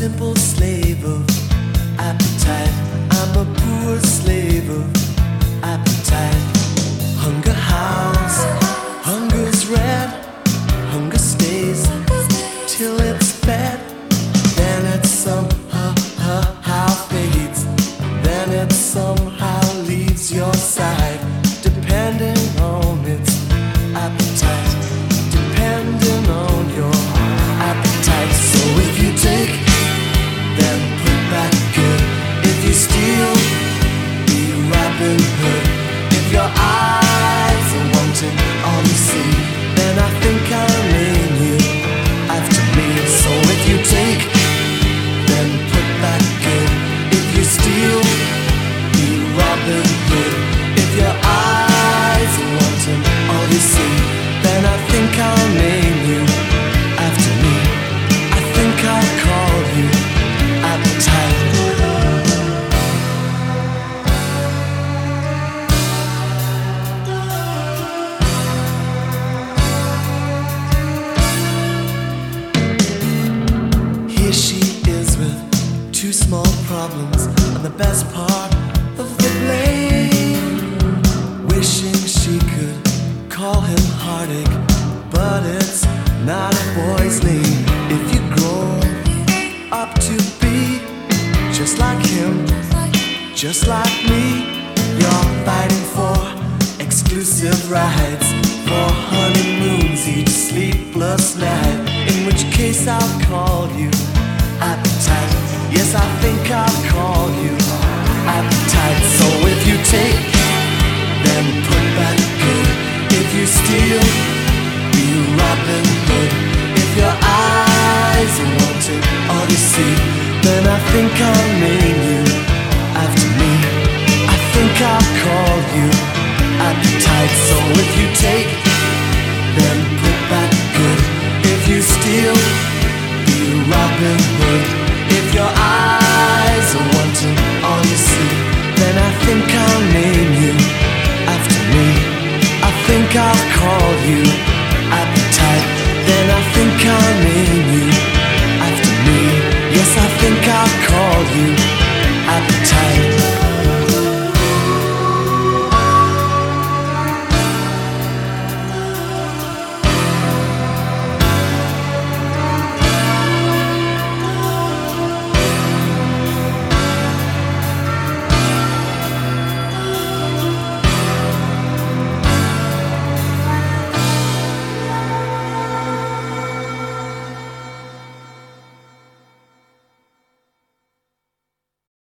simple slave of appetite. I'm a poor slave of appetite. Hunger howls, hunger's red. Hunger stays till it's fed. Then it somehow fades. Then it somehow leaves your side. Depending on its appetite. Depending on your appetite. So if you take, then put back good. If you steal, be Robin Hood. If your eyes are wanting all you see, then I think I'll name you after me. So if you take, then put back good. If you steal, be Robin Hood. If your eyes are wanting all you see, then I think I'll name you after me. I think I'll call you appetite. Here she is with two small problems and the best part of the blame. Wishing she could call him heartache, but it's not a boy's name. If you grow up to be just like him, just like me, you're fighting for exclusive rights, for honeymoons each sleepless night. In which case I'll call you appetite. Yes, I think I'll call you appetite. So if you take